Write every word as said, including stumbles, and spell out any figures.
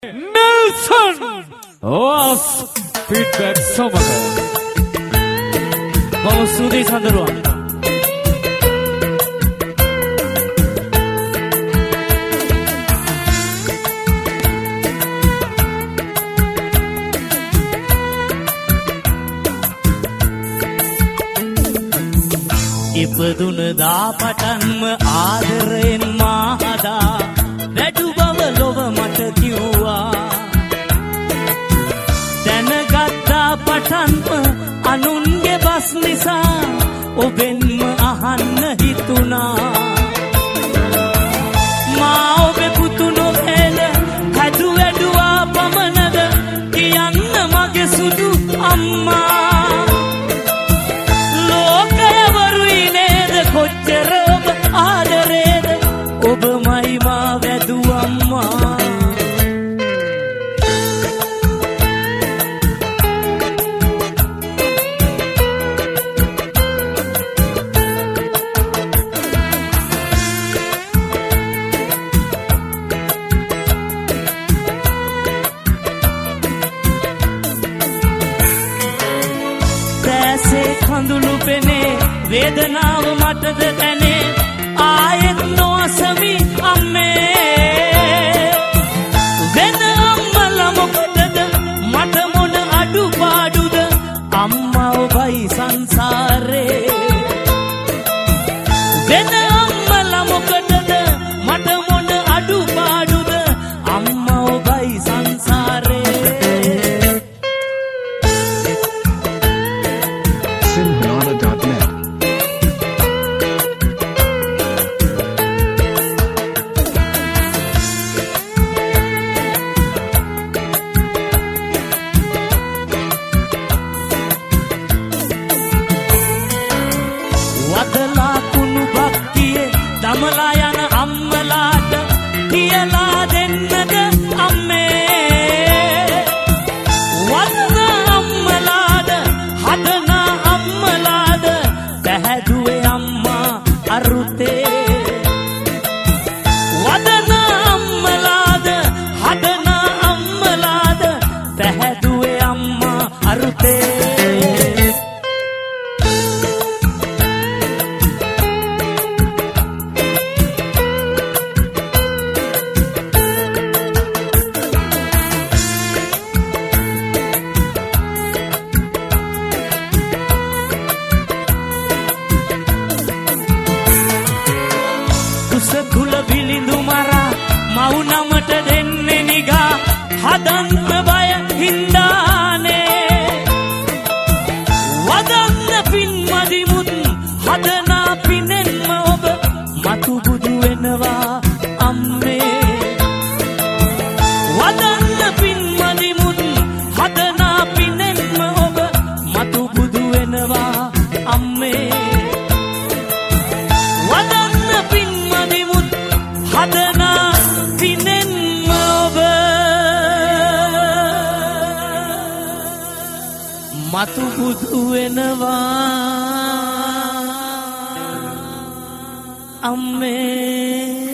Nelson was feedback සමග බව සුදී සඳරුවන් ඉපදුන දා පටන්ම ආදරයෙන් මා හදා වැඩු බව ලොව මට කිව්වා දැනගත්තා පටන්ම අනුන්ගේ බස් නිසා ඔබෙන්ම අහන්න හිතුණා මා ඔබේ පුතු නොවේද හැදු වැඩුවා පමණද කියන්න මගේ සුදු අම්මා කොච්චර ඔබ ආදරේද ඔබමයි මා වැදු අම්මා දැසේ කඳුළු පෙනේ වේදනාව මටද දැනේ ආයෙත් නොඅසමි අම්මේ වෙන අම්මලා මොකටද මට මොන අඩුපාඩුද අම්මා ඔබයි සංසාරේ වෙන අම්මලා මොකටද මට මොන අඩුපාඩුද අම්මා ඔබයි සංසාරේ දමලා යන අම්මලාට කියලා දෙන්නද අම්මේ වදන අම්මලාද හදන අම්මලාද පැහැදුවේ අම්මා අරුතේ වදන අම්මලාද හදන අම්මලාද පැහැදුවේ අම්මා අරුතේ කුල විලිඳු මරා මවුනමට දෙන්නේ නිගා හදන්න බය හින්දානේ වදන්න පින් මදිමුත් හදනා පිනෙන්ම ඔබ මතු බුදු වෙනවා අම්මේ වදන්න පින් මදිමුත් හදනා පිනෙන්ම ඔබ මතු බුදු වෙනවා අම්මේ හදනා පිනෙන්ම ඔබ මතු බුදු වෙනවා අම්මේ